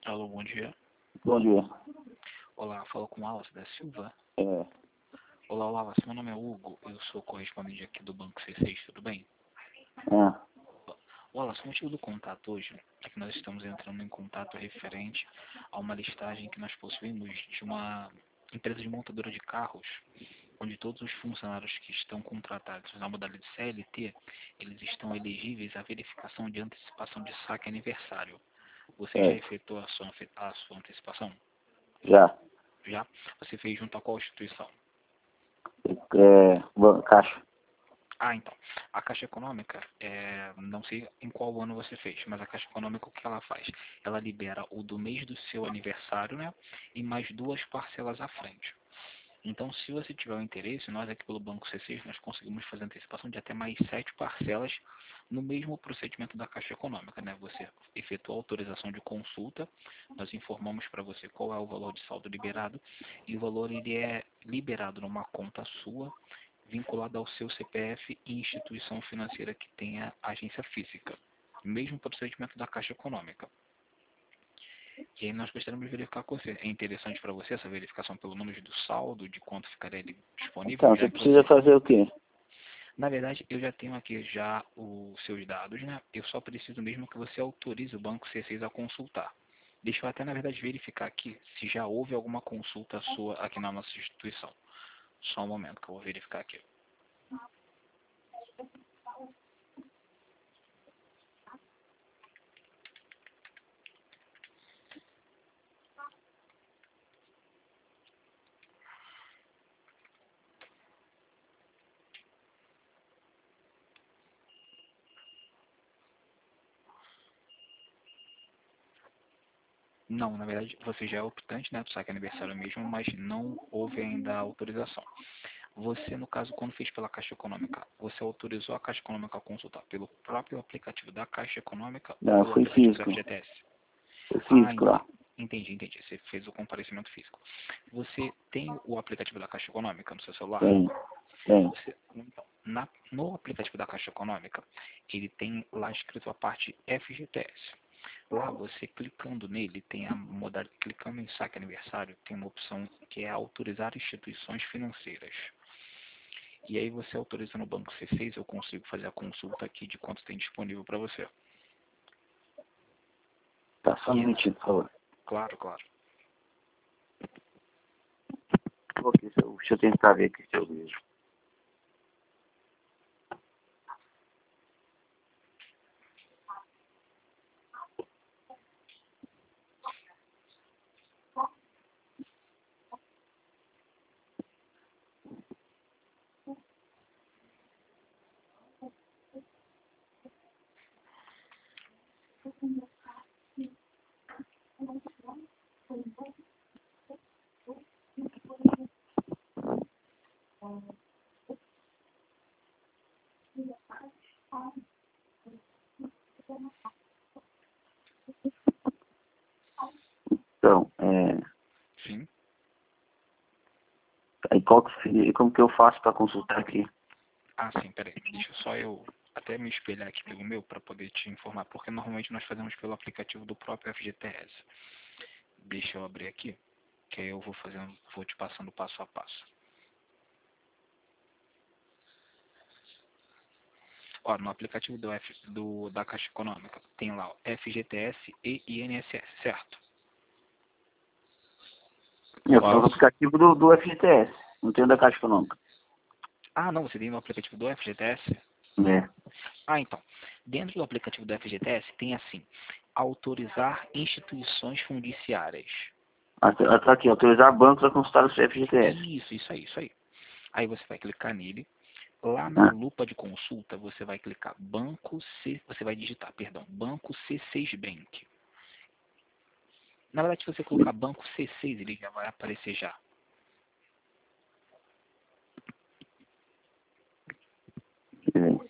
Alô, bom dia. Bom dia. Olá, falo com o Wallace da Silva. É, Olá, Wallace, meu nome é Hugo, eu sou correspondente aqui do Banco C6, tudo bem? é, Wallace, o motivo do contato hoje é que nós estamos entrando em contato referente a uma listagem que nós possuímos de uma empresa de montadora de carros, onde todos os funcionários que estão contratados na modalidade CLT, eles estão elegíveis à verificação de antecipação de saque aniversário. Você já é, efetuou a sua antecipação? já. Já? Você fez junto a qual instituição? Caixa. Ah, então. A Caixa Econômica, não sei em qual ano você fez, mas a Caixa Econômica, o que ela faz? Ela libera o do mês do seu aniversário, né? E mais 2 parcelas à frente. Então, se você tiver o interesse, nós aqui pelo Banco C6, nós conseguimos fazer antecipação de até mais 7 parcelas no mesmo procedimento da Caixa Econômica, né? Você efetua a autorização de consulta, nós informamos para você qual é o valor de saldo liberado, e o valor ele é liberado numa conta sua, vinculada ao seu CPF e instituição financeira que tenha agência física. Mesmo procedimento da Caixa Econômica. E aí nós gostaríamos de verificar com você. É interessante para você essa verificação pelo número do saldo, de quanto ficaria ele disponível? Então, Já você que precisa você... fazer o quê? Na verdade, eu já tenho aqui já os seus dados, né? Eu só preciso mesmo que você autorize o Banco C6 a consultar. Deixa eu até, na verdade, verificar aqui se já houve alguma consulta sua aqui na nossa instituição. Só um momento que eu vou verificar aqui. Não, na verdade, você já é optante, né, do saque aniversário mesmo, mas não houve ainda a autorização. Você, no caso, quando fez pela Caixa Econômica, você autorizou a Caixa Econômica a consultar pelo próprio aplicativo da Caixa Econômica ou Não, pelo foi aplicativo do físico. FGTS? Foi Ah, físico lá. entendi. Você fez o comparecimento físico. Você tem o aplicativo da Caixa Econômica no seu celular? Tem, tem. Então, no aplicativo da Caixa Econômica, ele tem lá escrito a parte FGTS. Lá você clicando nele, tem a modalidade, clicando em saque aniversário, tem uma opção que é autorizar instituições financeiras. E aí você autoriza no Banco C6, eu consigo fazer a consulta aqui de quanto tem disponível para você. Tá, só um E minutinho, por favor. claro. Ok, deixa eu tentar ver aqui se eu vejo. Então, Sim. aí como que eu faço para consultar aqui? Ah, sim, peraí. Deixa só eu até me espelhar aqui pelo meu para poder te informar, porque normalmente nós fazemos pelo aplicativo do próprio FGTS. Deixa eu abrir aqui, que aí eu vou te passando passo a passo. Ó, no aplicativo da Caixa Econômica, tem lá o FGTS e INSS, certo? Eu tenho o Wallace? aplicativo do FGTS, não tenho da Caixa Econômica. Ah, não, você tem no aplicativo do FGTS? É. Ah, então. Dentro do aplicativo do FGTS tem assim, autorizar instituições fundiciárias. Tá aqui, autorizar bancos a consultar o FGTS. Isso aí. Aí você vai clicar nele. Lá na Ah, lupa de consulta, você vai clicar você vai digitar, perdão, Banco C6 Bank. Na verdade, se você colocar Banco C6, ele já vai aparecer já. é.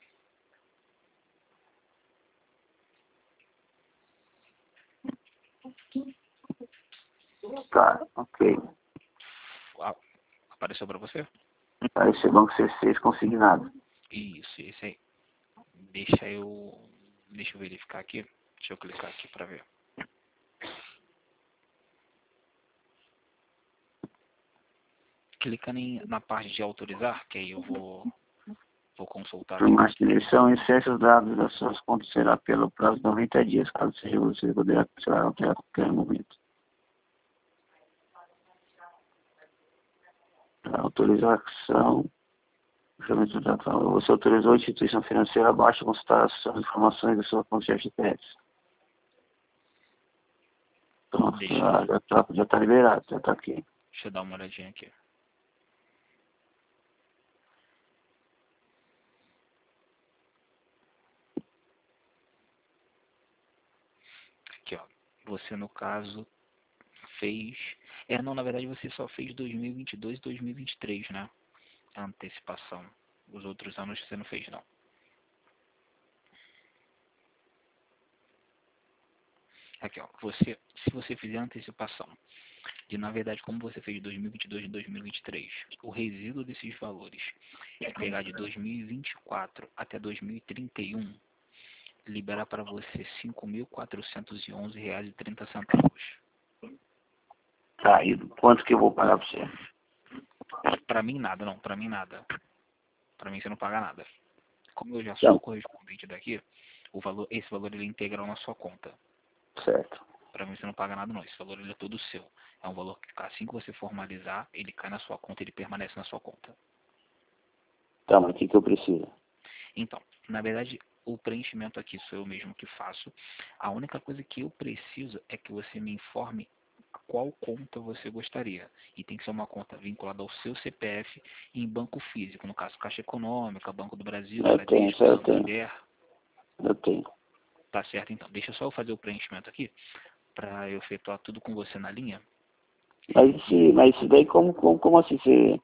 Tá, ok. Ah, apareceu para você? Apareceu banco C6 consignado. Isso, esse aí. Deixa eu verificar aqui. Deixa eu clicar aqui para ver. clica na parte de autorizar, que aí eu vou consultar Por aqui. mais que eles são excesso dados das suas contas será pelo prazo de 90 dias, caso seja você poderá cancelar até a qualquer momento. A autorização. Você autorizou a instituição financeira abaixo a consultar as informações da sua conta de FGTS. Pronto, já tá liberado, já tá aqui. Deixa eu dar uma olhadinha aqui. Aqui, ó. Você, no caso, fez... não, na verdade você só fez 2022 e 2023, né? A antecipação. Os outros anos você não fez, não. Aqui, ó. Se você fizer a antecipação de, na verdade, como você fez 2022 e 2023, o resíduo desses valores e pegar de 2024 até 2031, libera para você R$ 5.411,30. Tá, e quanto que eu vou pagar pra você? Para mim nada, não. Para mim nada. Para mim você não paga nada. Como eu já sou o correspondente daqui, esse valor ele é integral na sua conta. Certo. Para mim você não paga nada não. Esse valor ele é todo seu. É um valor que assim que você formalizar, ele cai na sua conta, ele permanece na sua conta. Tá, mas o que eu preciso? Então, na verdade, o preenchimento aqui sou eu mesmo que faço. A única coisa que eu preciso é que você me informe a qual conta você gostaria. E tem que ser uma conta vinculada ao seu CPF em banco físico, no caso Caixa Econômica, Banco do Brasil, Bradesco, Santander. Eu tenho. Tá certo, então. Deixa só eu fazer o preenchimento aqui, para eu efetuar tudo com você na linha. Mas isso daí como assim você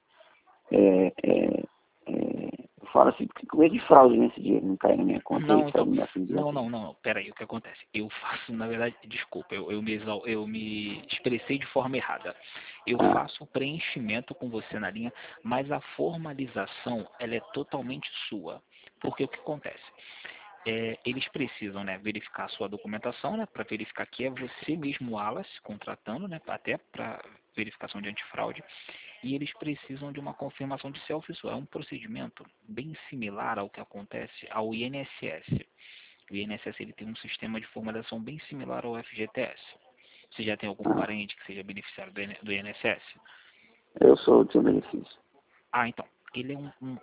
fala assim, porque com medo de fraude nesse dinheiro não cai na minha conta Não, aí, então, não. pera aí, o que acontece? Eu faço, na verdade, desculpa, eu me expressei de forma errada. Eu faço o preenchimento com você na linha, mas a formalização, ela é totalmente sua. Porque o que acontece? Eles precisam, né, verificar a sua documentação, né, para verificar que é você mesmo, Wallace, contratando, né, até para verificação de antifraude. E eles precisam de uma confirmação de self-isso. É um procedimento bem similar ao que acontece ao INSS. O INSS ele tem um sistema de formalização bem similar ao FGTS. Você já tem algum parente que seja beneficiário do INSS? Eu sou o seu benefício. Então. Ele é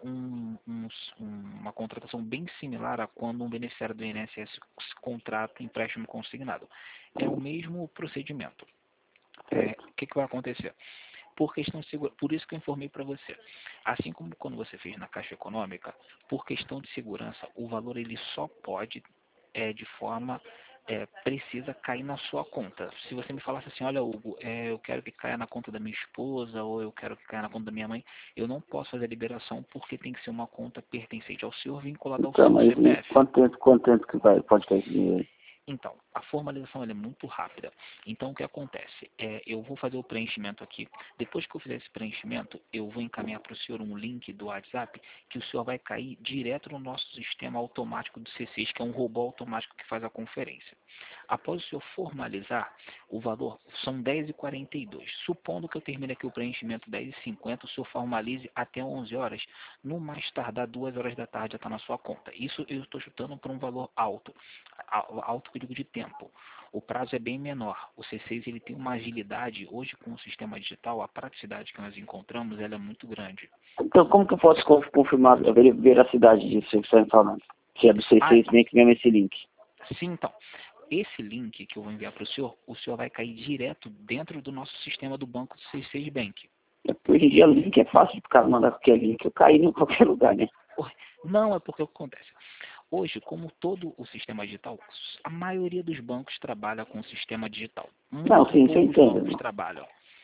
uma contratação bem similar a quando um beneficiário do INSS contrata empréstimo consignado. É o mesmo procedimento. O que vai acontecer? Por questão de segurança, por isso que eu informei para você. Assim como quando você fez na Caixa Econômica, por questão de segurança, o valor ele só pode, de forma precisa cair na sua conta. Se você me falasse assim, olha Hugo, eu quero que caia na conta da minha esposa ou eu quero que caia na conta da minha mãe, eu não posso fazer a liberação porque tem que ser uma conta pertencente ao senhor vinculada ao seu CPF. Quanto tempo que pode cair esse dinheiro? Então, a formalização ela é muito rápida. Então, o que acontece? Eu vou fazer o preenchimento aqui. Depois que eu fizer esse preenchimento, eu vou encaminhar para o senhor um link do WhatsApp que o senhor vai cair direto no nosso sistema automático do C6, que é um robô automático que faz a conferência. Após o senhor formalizar, o valor são 10h42. Supondo que eu termine aqui o preenchimento 10h50, o senhor formalize até 11 horas. No mais tardar, 2 horas da tarde já está na sua conta. Isso eu estou chutando para um valor alto período de tempo. O prazo é bem menor. O C6 ele tem uma agilidade, hoje com o sistema digital, a praticidade que nós encontramos, ela é muito grande. Então, como que eu posso confirmar a veracidade disso que você está falando? Que é do C6, bem que mesmo esse link. Sim, então. Esse link que eu vou enviar para o senhor vai cair direto dentro do nosso sistema do banco do C6 Bank. Hoje em dia, link é fácil de o cara mandar qualquer link, eu caí em qualquer lugar, né? Não, é porque o que acontece? Hoje, como todo o sistema digital, a maioria dos bancos trabalha com o sistema digital. Poucos bancos trabalham.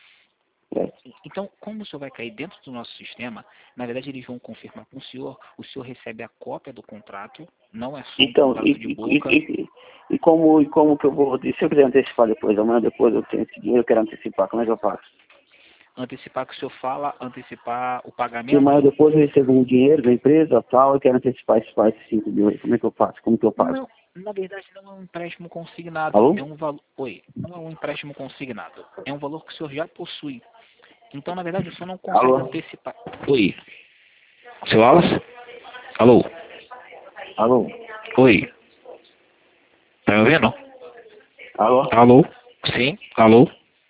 Então, como o senhor vai cair dentro do nosso sistema, na verdade eles vão confirmar com o senhor recebe a cópia do contrato, não é só um contrato de boca. E como que eu vou, se eu quiser antecipar depois, amanhã depois eu tenho esse dinheiro, eu quero antecipar, como é que eu faço? Antecipar que o senhor fala, antecipar o pagamento? Se amanhã depois eu recebo um dinheiro da empresa, tal, eu quero antecipar esses 5 mil aí, como é que eu faço? Como que eu faço? Não, na verdade não é um empréstimo consignado. Alô? É um valor. Oi, não é um empréstimo consignado. É um valor que o senhor já possui. Então, na verdade, o senhor não consegue Alô? antecipar. Oi. Seu Wallace? Alô? Alô? Oi. Tá me ouvindo? Alô? Alô? Sim? Alô?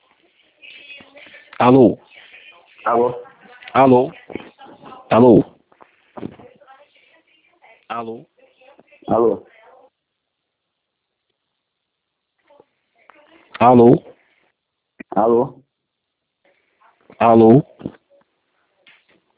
Alô? Alô? Alô? Alô? Alô? Alô? Alô? Alô? Alô?